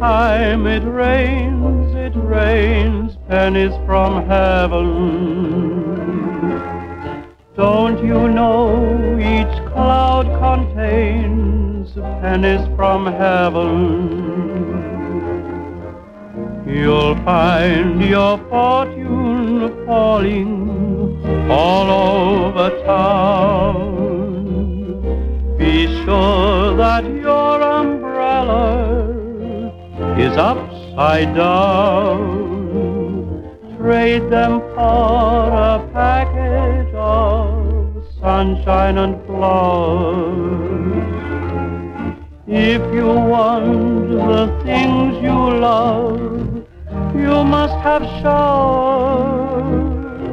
time it rains pennies from heaven. Don't you know each cloud contains pennies from heaven? You'll find your fortune falling all over town. Be sure that your umbrella is upside down. Trade them for a package of sunshine and flowers. If you want the things you love, you must have showers.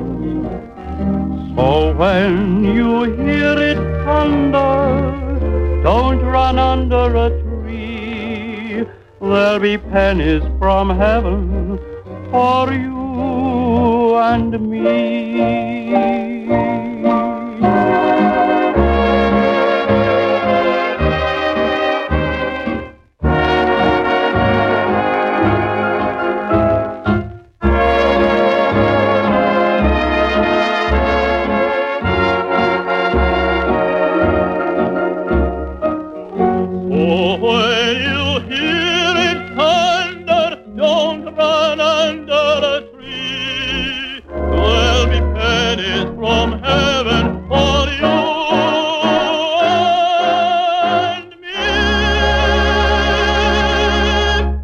So when you hear it thunder, don't run under a tree. There'll be pennies from heaven for you and me. Oh, when you hear it thunder, don't run under